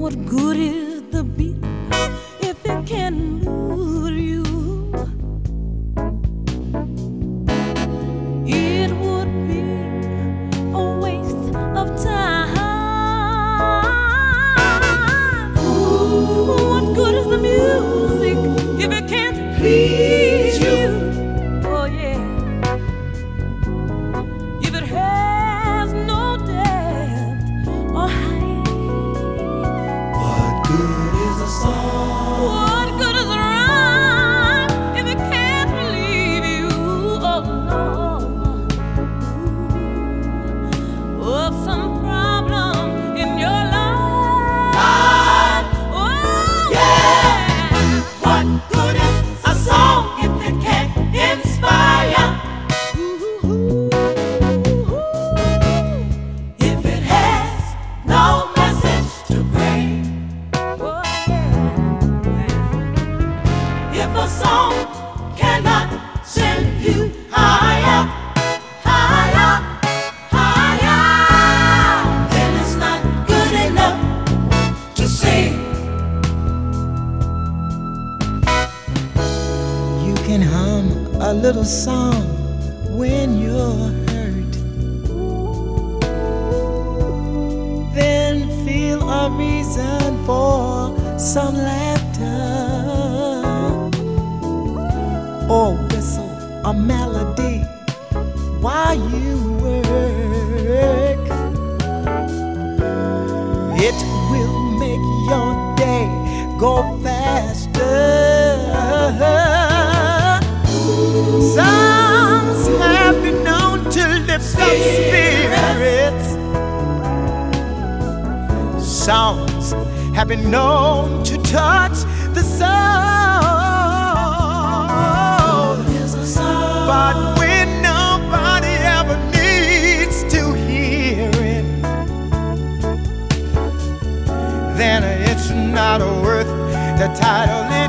What good is the beat if it can lure you? It would be a waste of time. What good is the music if it can't please you? Oh yeah. If it has no depth or height, What good is a song? what good is a rhyme if it can't relieve you? Oh no, of some problem in your life. Oh Yeah. What good is a song if it can't inspire? If it has no message to bring? If a song cannot send you higher, higher, higher, then it's not good enough to sing. You can hum a little song when you're hurt, then feel a reason for some laughter, or whistle a melody while you work. It will make your day go faster. Songs have been known to lift up spirits. Songs have been known to touch the soul. But when nobody ever needs to hear it, then it's not worth the title.